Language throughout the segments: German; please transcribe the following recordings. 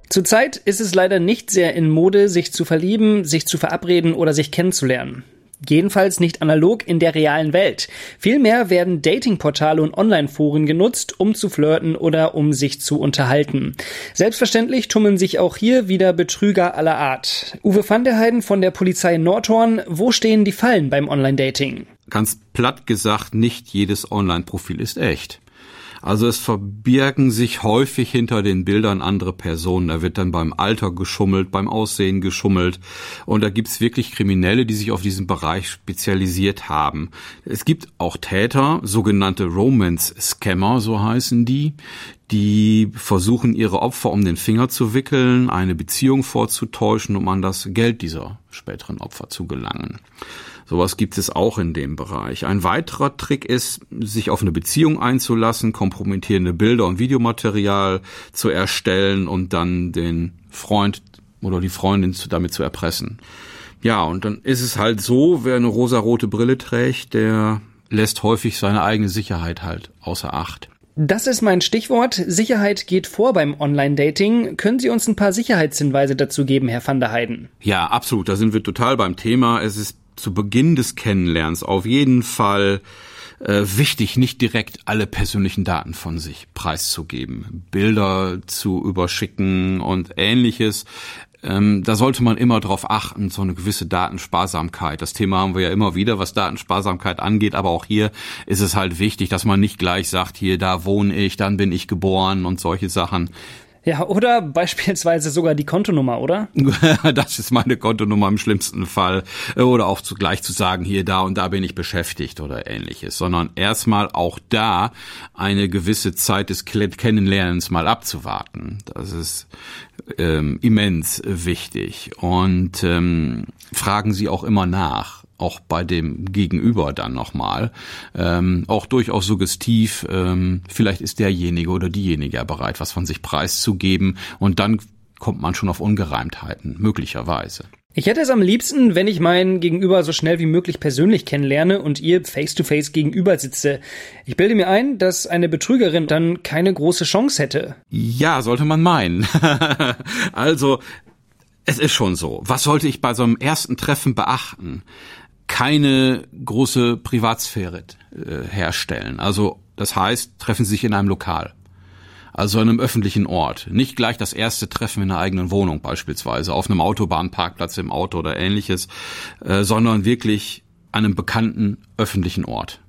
Zurzeit ist es leider nicht sehr in Mode, sich zu verlieben, sich zu verabreden oder sich kennenzulernen. Jedenfalls nicht analog in der realen Welt. Vielmehr werden Datingportale und Online-Foren genutzt, um zu flirten oder um sich zu unterhalten. Selbstverständlich tummeln sich auch hier wieder Betrüger aller Art. Uwe van der Heijden von der Polizei Nordhorn, wo stehen die Fallen beim Online-Dating? Ganz platt gesagt, nicht jedes Online-Profil ist echt. Also es verbirgen sich häufig hinter den Bildern andere Personen. Da wird dann beim Alter geschummelt, beim Aussehen geschummelt. Und da gibt's wirklich Kriminelle, die sich auf diesen Bereich spezialisiert haben. Es gibt auch Täter, sogenannte Romance-Scammer, so heißen die versuchen, ihre Opfer um den Finger zu wickeln, eine Beziehung vorzutäuschen, um an das Geld dieser späteren Opfer zu gelangen. Sowas gibt es auch in dem Bereich. Ein weiterer Trick ist, sich auf eine Beziehung einzulassen, kompromittierende Bilder und Videomaterial zu erstellen und dann den Freund oder die Freundin damit zu erpressen. Ja, und dann ist es halt so, wer eine rosarote Brille trägt, der lässt häufig seine eigene Sicherheit halt außer Acht. Das ist mein Stichwort. Sicherheit geht vor beim Online-Dating. Können Sie uns ein paar Sicherheitshinweise dazu geben, Herr van der Heijden? Ja, absolut. Da sind wir total beim Thema. Es ist zu Beginn des Kennenlernens auf jeden Fall wichtig, nicht direkt alle persönlichen Daten von sich preiszugeben, Bilder zu überschicken und Ähnliches. Da sollte man immer darauf achten, so eine gewisse Datensparsamkeit. Das Thema haben wir ja immer wieder, was Datensparsamkeit angeht, aber auch hier ist es halt wichtig, dass man nicht gleich sagt, hier, da wohne ich, dann bin ich geboren und solche Sachen. Ja, oder beispielsweise sogar die Kontonummer, oder? Das ist meine Kontonummer im schlimmsten Fall. Oder auch gleich zu sagen, hier, da und da bin ich beschäftigt oder Ähnliches. Sondern erstmal auch da eine gewisse Zeit des Kennenlernens mal abzuwarten. Das ist immens wichtig. Und fragen Sie auch immer nach. Auch bei dem Gegenüber dann nochmal, auch durchaus suggestiv, vielleicht ist derjenige oder diejenige ja bereit, was von sich preiszugeben und dann kommt man schon auf Ungereimtheiten, möglicherweise. Ich hätte es am liebsten, wenn ich meinen Gegenüber so schnell wie möglich persönlich kennenlerne und ihr face-to-face gegenüber sitze. Ich bilde mir ein, dass eine Betrügerin dann keine große Chance hätte. Ja, sollte man meinen. Also, es ist schon so. Was sollte ich bei so einem ersten Treffen beachten? Keine große Privatsphäre herstellen. Also das heißt, treffen Sie sich in einem Lokal, also an einem öffentlichen Ort. Nicht gleich das erste Treffen in einer eigenen Wohnung beispielsweise, auf einem Autobahnparkplatz im Auto oder Ähnliches, sondern wirklich an einem bekannten öffentlichen Ort.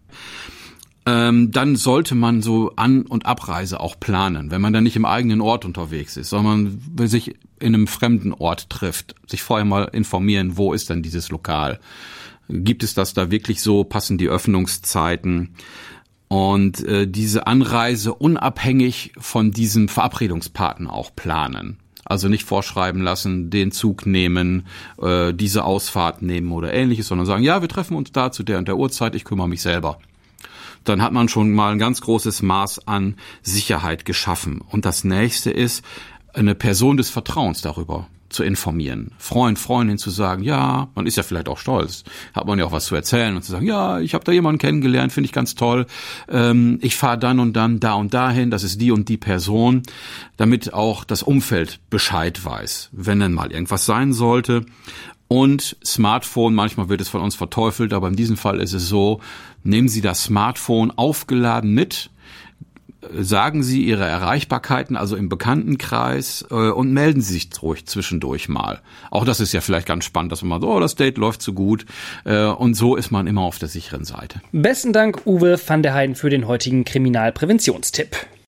Dann sollte man so An- und Abreise auch planen, wenn man dann nicht im eigenen Ort unterwegs ist, sondern sich in einem fremden Ort trifft, sich vorher mal informieren, wo ist denn dieses Lokal? Gibt es das da wirklich so? Passen die Öffnungszeiten? Und diese Anreise unabhängig von diesem Verabredungspartner auch planen. Also nicht vorschreiben lassen, den Zug nehmen, diese Ausfahrt nehmen oder Ähnliches, sondern sagen, ja, wir treffen uns da zu der und der Uhrzeit, ich kümmere mich selber. Dann hat man schon mal ein ganz großes Maß an Sicherheit geschaffen. Und das nächste ist, eine Person des Vertrauens darüber zu informieren. Freund, Freundin zu sagen, ja, man ist ja vielleicht auch stolz, hat man ja auch was zu erzählen und zu sagen, ja, ich habe da jemanden kennengelernt, finde ich ganz toll, ich fahre dann und dann da und dahin, das ist die und die Person, damit auch das Umfeld Bescheid weiß, wenn dann mal irgendwas sein sollte. Und Smartphone, manchmal wird es von uns verteufelt, aber in diesem Fall ist es so, nehmen Sie das Smartphone aufgeladen mit, sagen Sie Ihre Erreichbarkeiten, also im Bekanntenkreis, und melden Sie sich ruhig zwischendurch mal. Auch das ist ja vielleicht ganz spannend, dass man so, oh, das Date läuft so gut, und so ist man immer auf der sicheren Seite. Besten Dank, Uwe van der Heijden, für den heutigen Kriminalpräventionstipp.